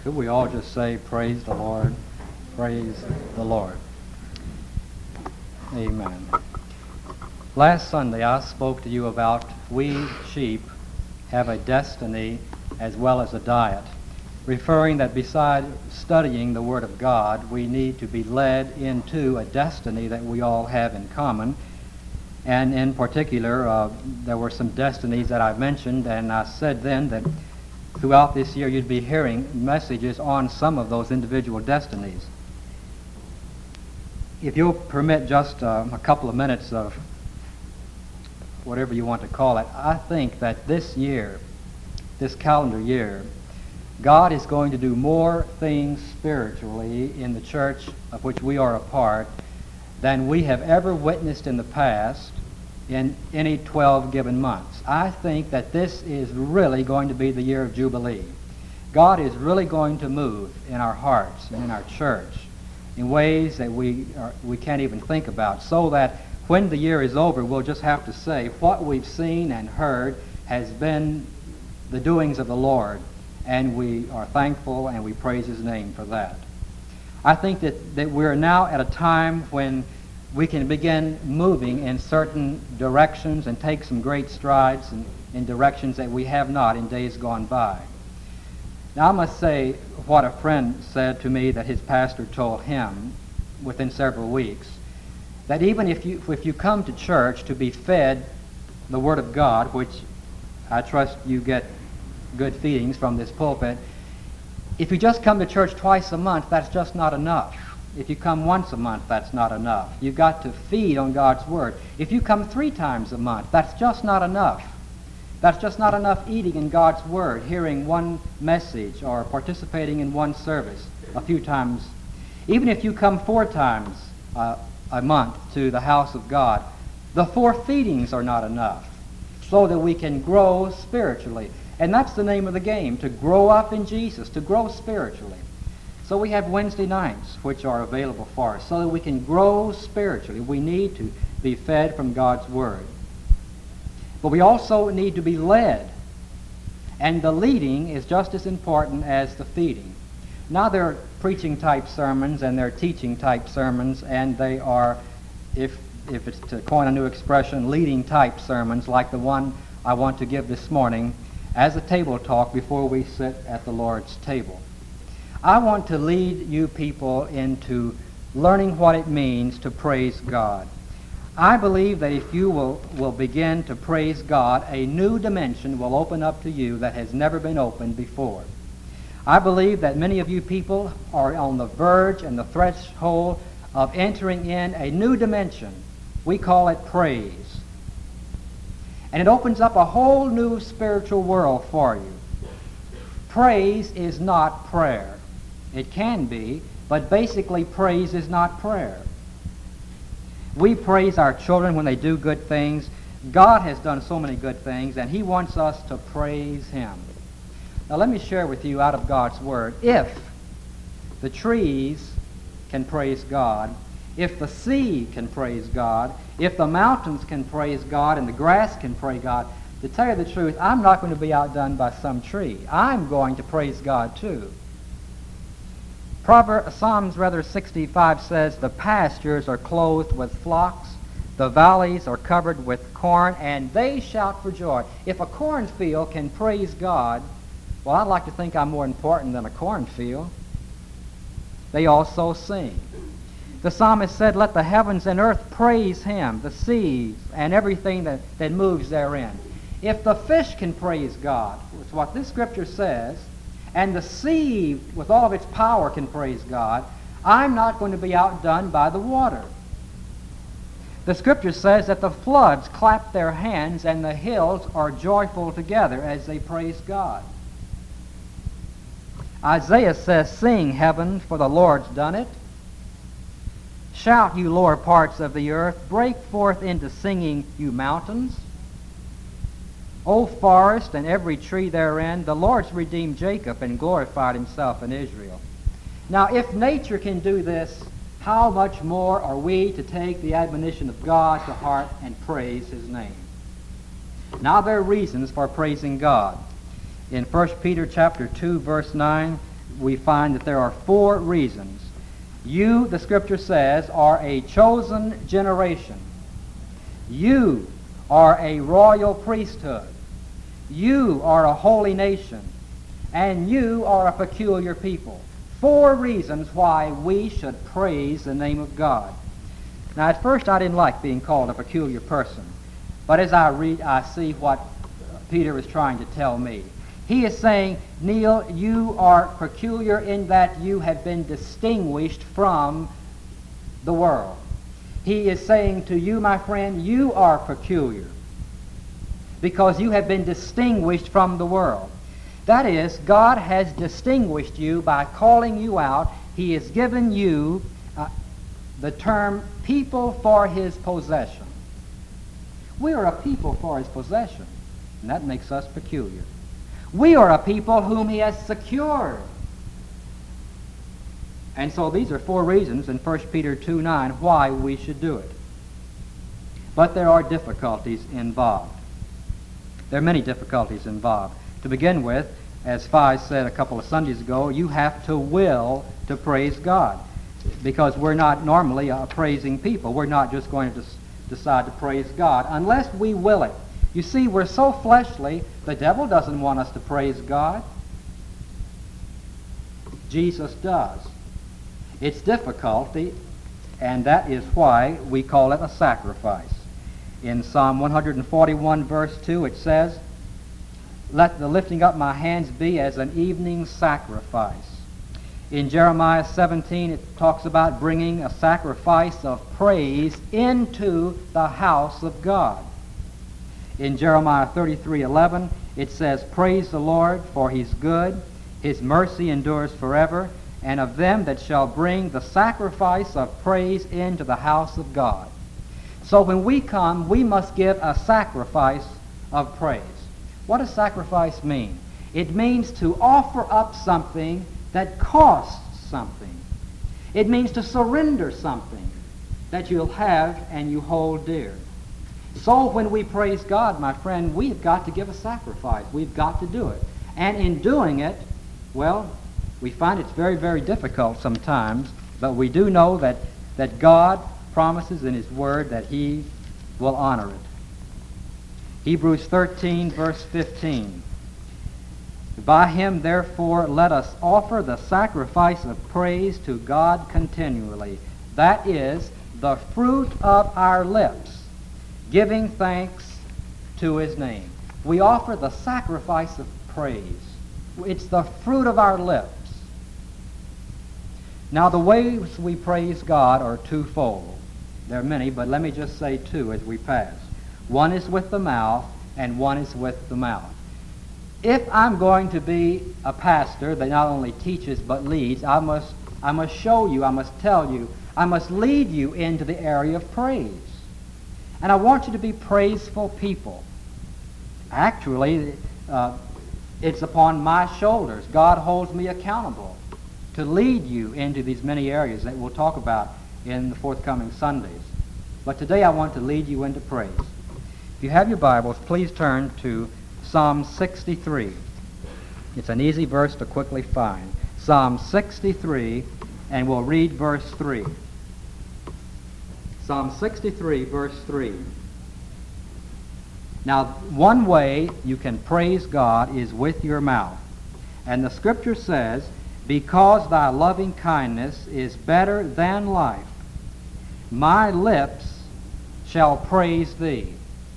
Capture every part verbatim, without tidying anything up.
Could we all just say, praise the Lord, praise the Lord. Amen. Last Sunday I spoke to you about we sheep have a destiny as well as a diet, referring that beside studying the Word of God, we need to be led into a destiny that we all have in common. And in particular, uh, there were some destinies that I mentioned, and I said then that throughout this year you'd be hearing messages on some of those individual destinies. If you'll permit just uh, a couple of minutes of whatever you want to call it, I think that this year, this calendar year, God is going to do more things spiritually in the church of which we are a part than we have ever witnessed in the past in any twelve given months. I think that this is really going to be the year of Jubilee. God is really going to move in our hearts and in our church in ways that we are, we can't even think about, so that when the year is over, we'll just have to say what we've seen and heard has been the doings of the Lord, and we are thankful and we praise His name for that. I think that, that we're now at a time when we can begin moving in certain directions and take some great strides in, in directions that we have not in days gone by. Now I must say what a friend said to me that his pastor told him within several weeks, that even if you, if you come to church to be fed the Word of God, which I trust you get good feedings from this pulpit, if you just come to church twice a month, that's just not enough. If you come once a month, that's not enough. You've got to feed on God's Word. If you come three times a month, that's just not enough. That's just not enough eating in God's Word, hearing one message or participating in one service a few times. Even if you come four times uh, a month to the house of God, the four feedings are not enough so that we can grow spiritually. And that's the name of the game, to grow up in Jesus, to grow spiritually. So we have Wednesday nights which are available for us so that we can grow spiritually. We need to be fed from God's Word. But we also need to be led. And the leading is just as important as the feeding. Now there are preaching type sermons and there are teaching type sermons, and they are, if, if it's to coin a new expression, leading type sermons like the one I want to give this morning as a table talk before we sit at the Lord's table. I want to lead you people into learning what it means to praise God. I believe that if you will, will begin to praise God, a new dimension will open up to you that has never been opened before. I believe that many of you people are on the verge and the threshold of entering in a new dimension. We call it praise. And it opens up a whole new spiritual world for you. Praise is not prayer. It can be, but basically praise is not prayer. We praise our children when they do good things. God has done so many good things, and He wants us to praise Him. Now let me share with you out of God's Word. If the trees can praise God, if the sea can praise God, if the mountains can praise God, and the grass can praise God, to tell you the truth, I'm not going to be outdone by some tree. I'm going to praise God too. Proverbs, Psalms rather sixty-five says, the pastures are clothed with flocks, the valleys are covered with corn, and they shout for joy. If a cornfield can praise God, well, I'd like to think I'm more important than a cornfield. They also sing. The psalmist said, let the heavens and earth praise Him, the seas and everything that, that moves therein. If the fish can praise God, it's what this scripture says, and the sea with all of its power can praise God, I'm not going to be outdone by the water. The scripture says that the floods clap their hands and the hills are joyful together as they praise God. Isaiah says, sing, heaven, for the Lord's done it. Shout, you lower parts of the earth. Break forth into singing, you mountains. O forest and every tree therein, the Lord's redeemed Jacob and glorified Himself in Israel. Now, if nature can do this, how much more are we to take the admonition of God to heart and praise His name? Now there are reasons for praising God. In First Peter chapter two, verse nine, we find that there are four reasons. You, the Scripture says, are a chosen generation. You are a royal priesthood. You are a holy nation. And you are a peculiar people. Four reasons why we should praise the name of God. Now, at first I didn't like being called a peculiar person. But as I read, I see what Peter is trying to tell me. He is saying, Neil, you are peculiar in that you have been distinguished from the world. He is saying to you, my friend, you are peculiar because you have been distinguished from the world. That is, God has distinguished you by calling you out. He has given you uh, the term people for his possession. We are a people for his possession, and that makes us peculiar. We are a people whom he has secured. And so these are four reasons in First Peter two nine why we should do it. But there are difficulties involved. There are many difficulties involved. To begin with, as Fi said a couple of Sundays ago, you have to will to praise God. Because we're not normally a praising people. We're not just going to des- decide to praise God unless we will it. You see, we're so fleshly, the devil doesn't want us to praise God. Jesus does. It's difficulty, and that is why we call it a sacrifice. In Psalm one forty-one, verse two, it says, "Let the lifting up my hands be as an evening sacrifice." In Jeremiah seventeen, it talks about bringing a sacrifice of praise into the house of God. In Jeremiah thirty-three eleven, it says, "Praise the Lord, for he's good, his mercy endures forever, and of them that shall bring the sacrifice of praise into the house of God." So when we come, we must give a sacrifice of praise. What does sacrifice mean? It means to offer up something that costs something. It means to surrender something that you'll have and you hold dear. So when we praise God, my friend, we've got to give a sacrifice. We've got to do it. And in doing it, well, we find it's very, very difficult sometimes, but we do know that, that God promises in his word that he will honor it. Hebrews thirteen, verse fifteen. "By him, therefore, let us offer the sacrifice of praise to God continually. That is, the fruit of our lips, giving thanks to his name." We offer the sacrifice of praise. It's the fruit of our lips. Now, the ways we praise God are twofold. There are many, but let me just say two as we pass. One is with the mouth, and one is with the mouth. If I'm going to be a pastor that not only teaches but leads, I must, I must show you, I must tell you, I must lead you into the area of praise. And I want you to be praiseful people. Actually, uh, it's upon my shoulders. God holds me accountable to lead you into these many areas that we'll talk about in the forthcoming Sundays. But today I want to lead you into praise. If you have your Bibles, please turn to Psalm sixty-three. It's an easy verse to quickly find. Psalm sixty-three, and we'll read verse three. Psalm sixty-three, verse three. Now, one way you can praise God is with your mouth. And the Scripture says, "Because thy loving kindness is better than life, my lips shall praise thee."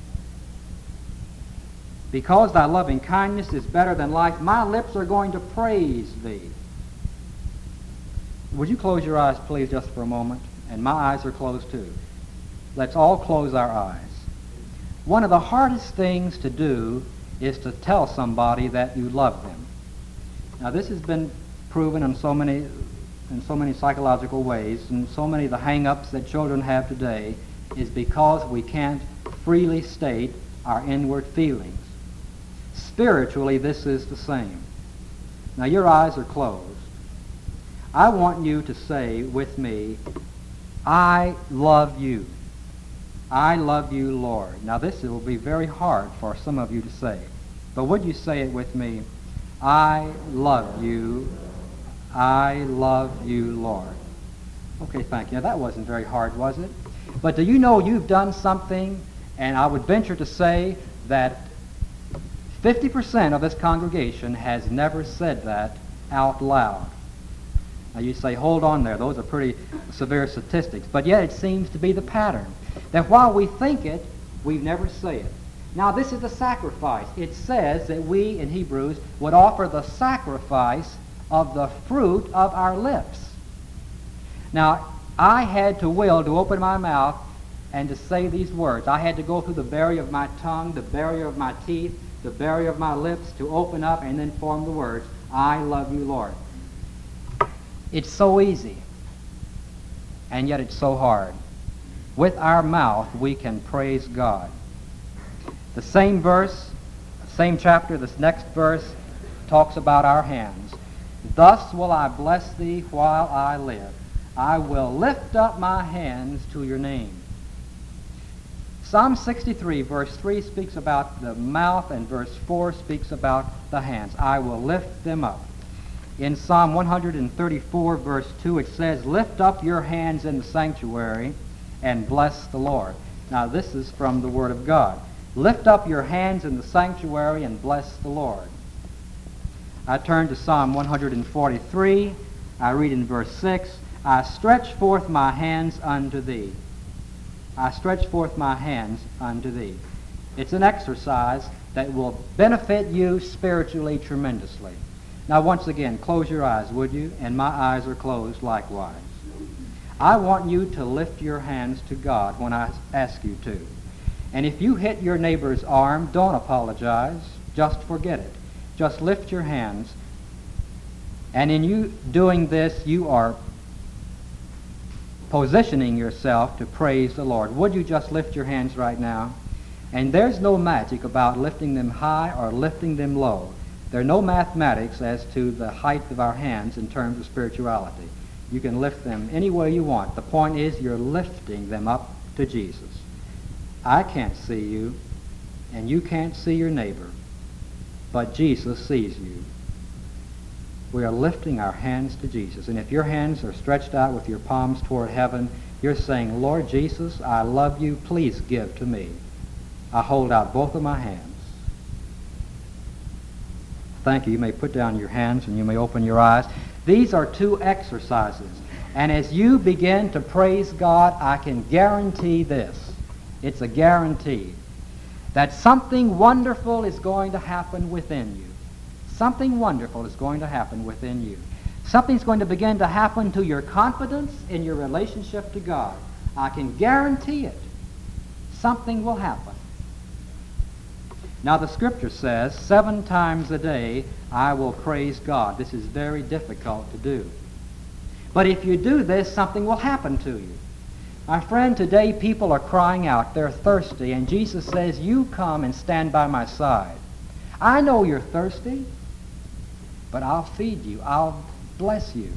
Because thy loving kindness is better than life, my lips are going to praise thee. Would you close your eyes, please, just for a moment? And my eyes are closed, too. Let's all close our eyes. One of the hardest things to do is to tell somebody that you love them. Now, this has been proven in so many, in so many psychological ways, and so many of the hang-ups that children have today is because we can't freely state our inward feelings. Spiritually, this is the same. Now, your eyes are closed. I want you to say with me, "I love you. I love you, Lord." Now, this will be very hard for some of you to say, but would you say it with me? "I love you, I love you, Lord. Okay, thank you. Now, that wasn't very hard, was it? But do you know you've done something, and I would venture to say that fifty percent of this congregation has never said that out loud. Now you say, hold on there, those are pretty severe statistics. But yet it seems to be the pattern, that while we think it, we never say it. Now this is the sacrifice. It says that we, in Hebrews, would offer the sacrifice of the fruit of our lips. Now, I had to will to open my mouth and to say these words. I had to go through the barrier of my tongue, the barrier of my teeth, the barrier of my lips to open up and then form the words, I love you, Lord. It's so easy, and yet it's so hard. With our mouth, we can praise God. The same verse, same chapter, this next verse talks about our hands. Thus will I bless thee while I live. I will lift up my hands to your name. Psalm sixty-three, verse three speaks about the mouth, and verse four speaks about the hands. I will lift them up. In Psalm one thirty-four, verse two, it says, lift up your hands in the sanctuary and bless the Lord. Now, this is from the Word of God. Lift up your hands in the sanctuary and bless the Lord. I turn to Psalm one forty-three. I read in verse six, I stretch forth my hands unto thee. I stretch forth my hands unto thee. It's an exercise that will benefit you spiritually tremendously. Now, once again, close your eyes, would you? And my eyes are closed likewise. I want you to lift your hands to God when I ask you to. And if you hit your neighbor's arm, don't apologize. Just forget it. Just lift your hands. And in you doing this, you are positioning yourself to praise the Lord. Would you just lift your hands right now? And there's no magic about lifting them high or lifting them low. There are no mathematics as to the height of our hands in terms of spirituality. You can lift them any way you want. The point is you're lifting them up to Jesus. I can't see you, and you can't see your neighbor, but Jesus sees you. We are lifting our hands to Jesus. And if your hands are stretched out with your palms toward heaven, you're saying, Lord Jesus, I love you. Please give to me. I hold out both of my hands. Thank you. You may put down your hands and you may open your eyes. These are two exercises. And as you begin to praise God, I can guarantee this. It's a guarantee that something wonderful is going to happen within you. Something wonderful is going to happen within you. Something's going to begin to happen to your confidence in your relationship to God. I can guarantee it. Something will happen. Now the scripture says, seven times a day I will praise God. This is very difficult to do. But if you do this, something will happen to you. My friend, today people are crying out. They're thirsty. And Jesus says, you come and stand by my side. I know you're thirsty, but I'll feed you. I'll bless you.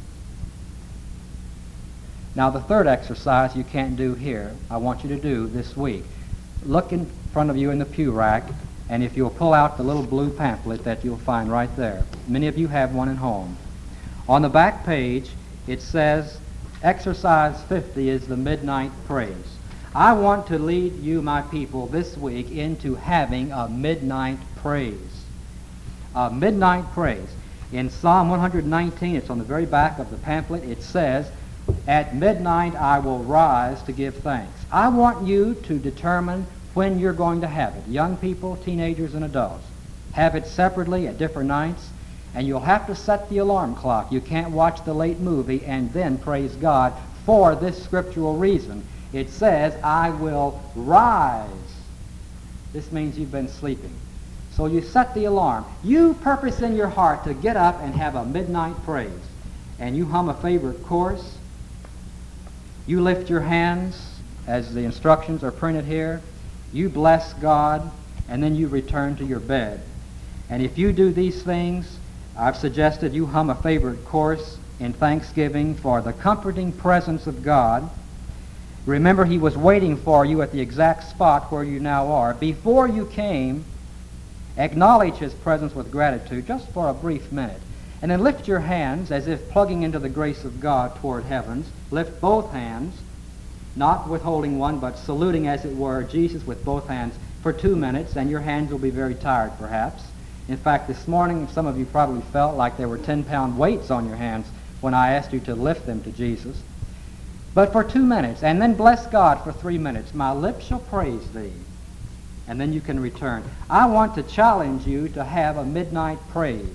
Now the third exercise you can't do here, I want you to do this week. Look in front of you in the pew rack, and if you'll pull out the little blue pamphlet that you'll find right there. Many of you have one at home. On the back page, it says, Exercise fifty is the midnight praise. I want to lead you, my people, this week into having a midnight praise. A midnight praise. In Psalm one nineteen, it's on the very back of the pamphlet, it says, at midnight I will rise to give thanks. I want you to determine when you're going to have it. Young people, teenagers, and adults. Have it separately at different nights, and you'll have to set the alarm clock. You can't watch the late movie and then praise God for this scriptural reason. It says, I will rise. This means you've been sleeping. So you set the alarm. You purpose in your heart to get up and have a midnight praise. And you hum a favorite chorus. You lift your hands as the instructions are printed here. You bless God, and then you return to your bed. And if you do these things, I've suggested you hum a favorite chorus in thanksgiving for the comforting presence of God. Remember, he was waiting for you at the exact spot where you now are. Before you came, acknowledge his presence with gratitude just for a brief minute. And then lift your hands as if plugging into the grace of God toward heavens. Lift both hands, not withholding one, but saluting, as it were, Jesus with both hands for two minutes, and your hands will be very tired, perhaps. In fact, this morning, some of you probably felt like there were ten-pound weights on your hands when I asked you to lift them to Jesus. But for two minutes, and then bless God for three minutes. My lips shall praise thee. And then you can return. I want to challenge you to have a midnight praise.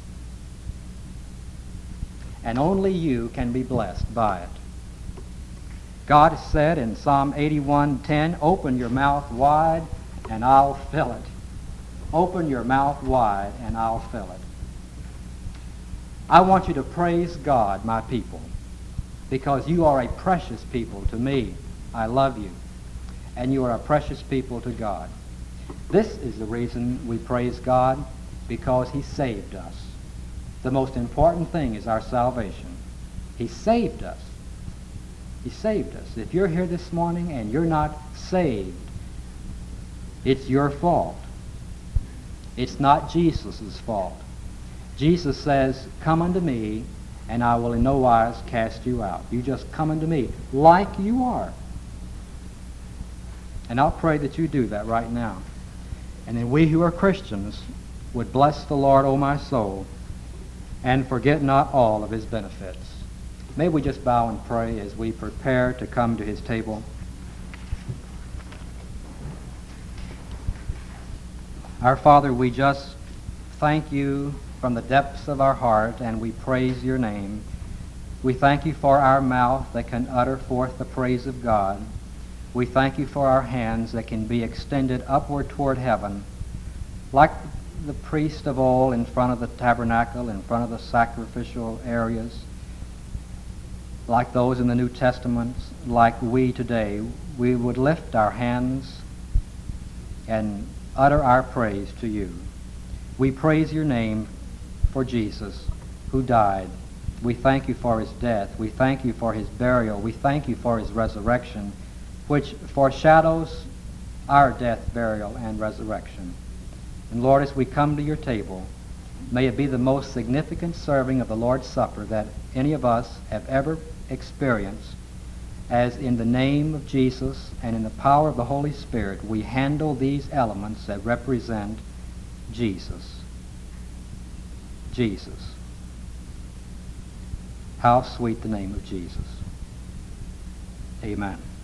And only you can be blessed by it. God has said in Psalm eighty-one ten, open your mouth wide and I'll fill it. Open your mouth wide and I'll fill it. I want you to praise God, my people, because you are a precious people to me. I love you. And you are a precious people to God. This is the reason we praise God, because he saved us. The most important thing is our salvation. He saved us. He saved us. If you're here this morning and you're not saved, it's your fault. It's not Jesus' fault. Jesus says, come unto me, and I will in no wise cast you out. You just come unto me like you are. And I'll pray that you do that right now. And then we who are Christians would bless the Lord, O my soul, and forget not all of his benefits. May we just bow and pray as we prepare to come to his table. Our Father, we just thank you from the depths of our heart, and we praise your name. We thank you for our mouth that can utter forth the praise of God. We thank you for our hands that can be extended upward toward heaven, like the priest of old in front of the tabernacle, in front of the sacrificial areas, like those in the New Testament, like we today. We would lift our hands and utter our praise to you. We praise your name for Jesus, who died. We thank you for his death. We thank you for his burial. We thank you for his resurrection, which foreshadows our death, burial, and resurrection. And Lord, as we come to your table, may it be the most significant serving of the Lord's Supper that any of us have ever experienced, as in the name of Jesus and in the power of the Holy Spirit, we handle these elements that represent Jesus. Jesus. How sweet the name of Jesus. Amen.